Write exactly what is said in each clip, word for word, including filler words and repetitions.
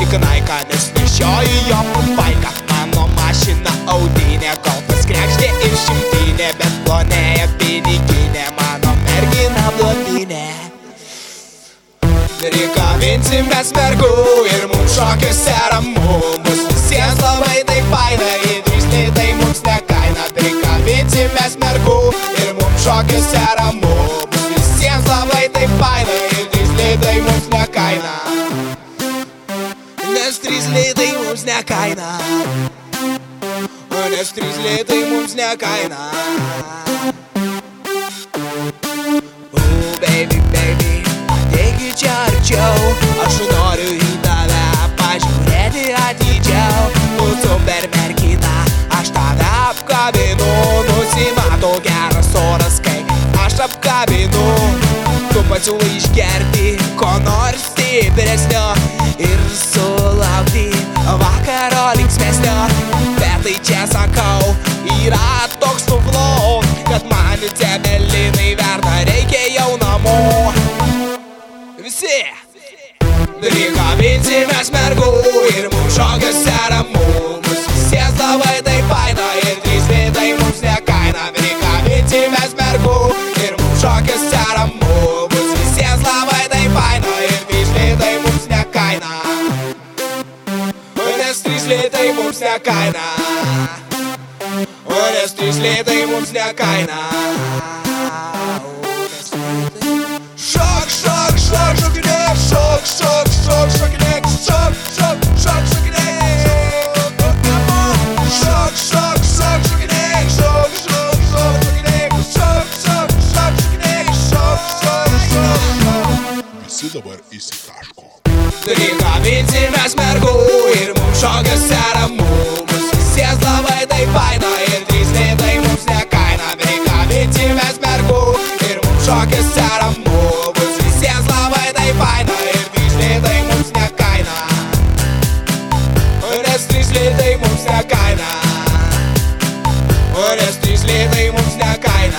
Tik naika, nes nešioju jo putpaiką. Mano mašina audinė, golfas krekštė ir šimtinė, bet plonėja piniginė, mano mergina blondinė. Nereikavinsimės mergų ir mums šokiuose ramu, bus visiems labai tai faina, ir drįstai tai mums nekaina. Nereikavinsimės mergų ir mums šokiuose ramu, bus visiems labai tai faina, ir drįstai tai mums nekaina. Nes trys litai mums nekaina, nes trys litai mums nekaina. Oh baby, baby, ateiki čia arčiau, aš noriu į tave pažiūrėti atidžiau. Tu super mergina, aš tave apkabinu, nusimato geras oras, kai aš apkabinu. Tu pasiūlai išgerti ko nors stipresnio ir sulaukti vakaro linksmesnio. Bet tai čia sakau, yra toks tu flow, kad man cebelinai verda, reikia jau namo. Visi Nereikavinsimės mergų ir mums šokiuose ramu, bus visiems labai tai faina, ir trys litai mums nekaina. Nereikavinsimės mergų ir mums šokiuose ramu, bus visiems labai tai faina, ir trys litai mums nekaina. Nes trys litai mums nekaina, nes trys litai mums nekaina. Šok, šok, šok, šokinėk, šok, šok, šok, šokinėk, šok, šok, šok, šokinėk. Šok, šok, šok, šokinėk, šok, šok, šok, šokinėk, šok, šok, šok, šokinėk, šok, šok, šok, šok. Visi dabar įsitaško. Nereikavinsimės mergų ir mums šokiuose ramu, bus visiems labai tai faina, ir trys litai mums nekaina. Nereikavinsimės mergų ir mums šokiuose ramu, bus visiems labai tai faina, ir trys litai mums nekaina. Nes trys litai mums nekaina, nes trys litai mums nekaina.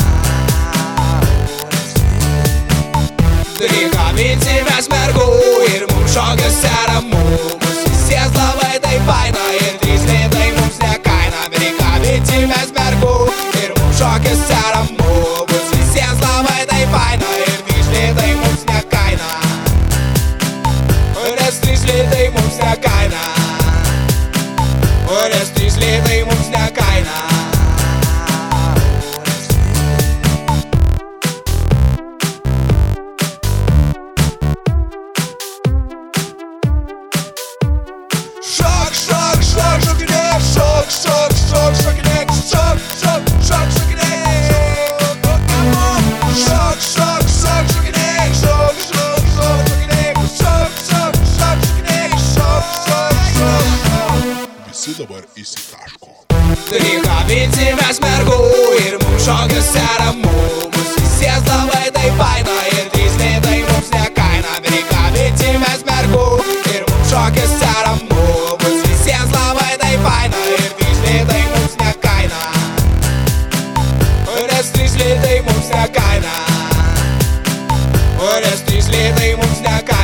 Nereikavinsimės mergų ir mums šokiuose ramu, bus visiems labai tai faina, ir trys litai mums nekaina. Nereikavinsimės mergų ir mums šokiuose ramu, bus visiems labai tai faina, ir trys litai mums nekaina. Nes trys litai mums nekaina, nes trys litai mums nekaina. Šok, šok, šok, šokinėk, šok, šok, šok, šokinėk, šok, šok, šok, šokinėk. Šok, šok, šok, šokinėk, šok, šok, šok, šokinėk, šok, šok, šok, šokinėk, šok, šok, šok, šok. Visi dabar įsitaško. Nereikavinsimės mergų ir mums šokiuose ramu, bus visiems labai tai faina, ir trys litai mums nekaina. Nereikavinsimės mergų ir mums šokiuose ramu, bus visiems labai tai faina, ir trys litai mums nekaina. Nes trys litai mums nekaina, nes trys litai mums nekaina.